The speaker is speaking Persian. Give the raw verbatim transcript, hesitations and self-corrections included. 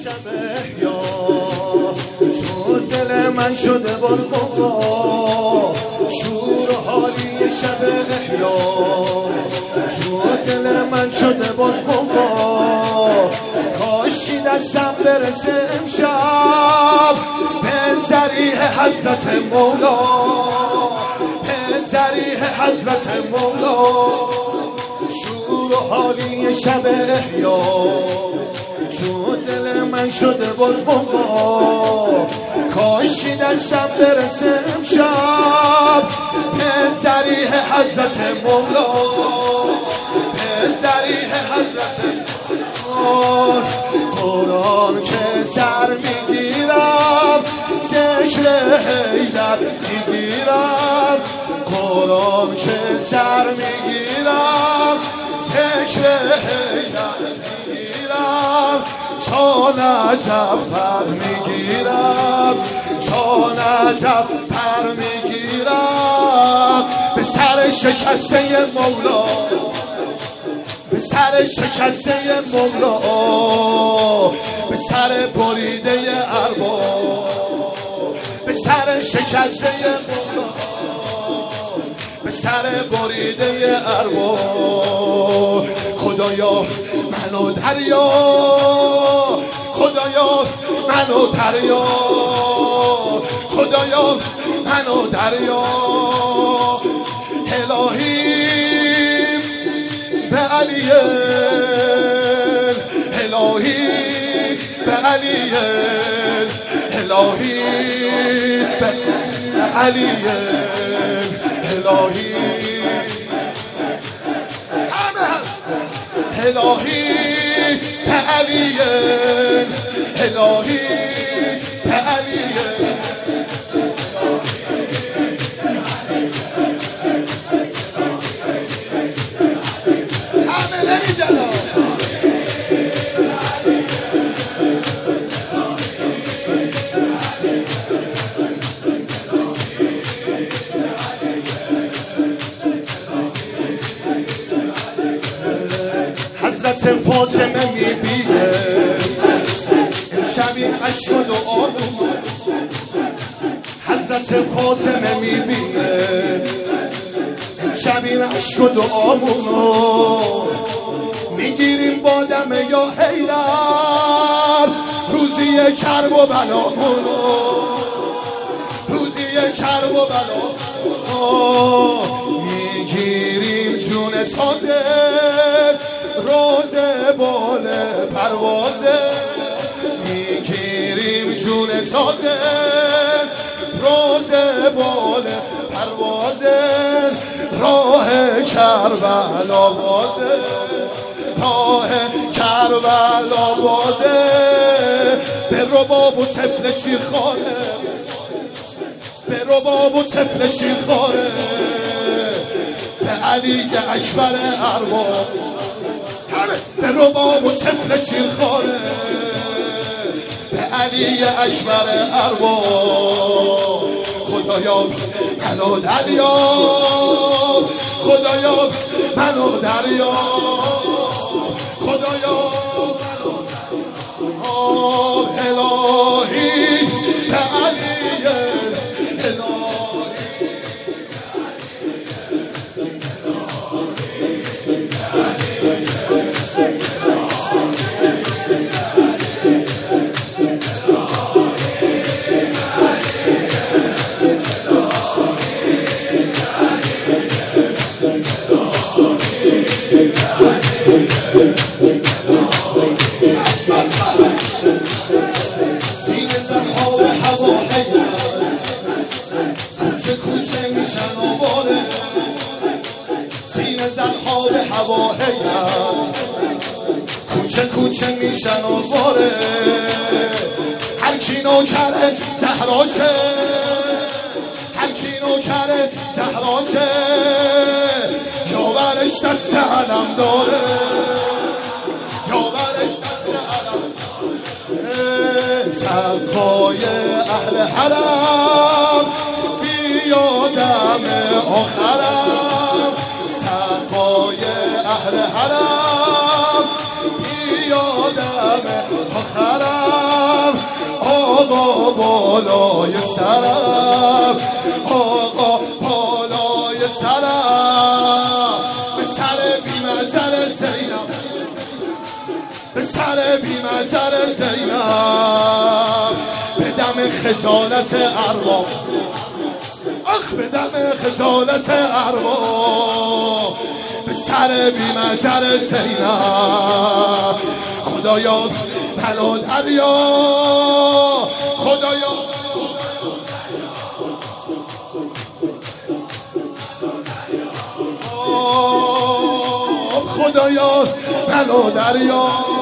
شب احیا تو دل من شده باز موقع شور و حالی شب احیا تو دل من شده باز موقع کاشکی دستم برسه امشب به ذریح حضرت مولا به ذریح حضرت مولا شور و حالی شب احیا تو دل من شده باز موقع کاشی دستم برسه امشب به ذریح حضرت مولا به ذریح حضرت مولا قرآن که سر میگیرم ذکر حیدر میگیرم قرآن که سر میگیرم ذکر حیدر میگیرم تا نجف پر میگیرم تا نجف پر میگیرم به سر شکسته مولا به سر شکسته مولا به سر بریده ارباب به سر شکسته مولا به سر بریده ارباب خدایا منو دریا خدایا منو دریا خدایا منو دریا الهی به علی الهی به علی الهی به علی الهی الهی به علی الهی به علی همه نمیدن حضرت فاطمه میبینه امشبی عشق و دعا حضرت فاطمه میبینه امشبی عشق و دعامونو میگیریم با دم یا حیدر روزی کرب و بلامونو روزی کرب و بلامونو میگیریم جون تازه روزه بال پروازه میگیریم جون تازه روزه بال پروازه راه کربلا بازه راه کربلا بازه به رباب و طفل شیرخواره به رباب و طفل شیرخواره به علی اکبر ارباب به رباب و طفل شیرخواره به علی اکبر ارباب خدایا منو دریا خدایا منو دریا خدایا منو الهی به علی سینه زنها به هوا حیرت کوچه کوچه میشن آواره سینه زنها به هوا حیرت کوچه کوچه میشن آواره هر کی نوکر زهراشه هر کی نوکر زهراشه یاورش دست علم داره یاورش دست علم صفای اهل حرم بیادم آخرم صفای اهل حرم بیادم آخرم بالای سرم آقا بالای سرم به سر بی مجر زینب به سر بی مجر زینب به دم خجالت ارباب آخ به دم خجالت ارباب به سر بی مجر زینب خدایا پناه دریا خدایا خدایا پناه دریا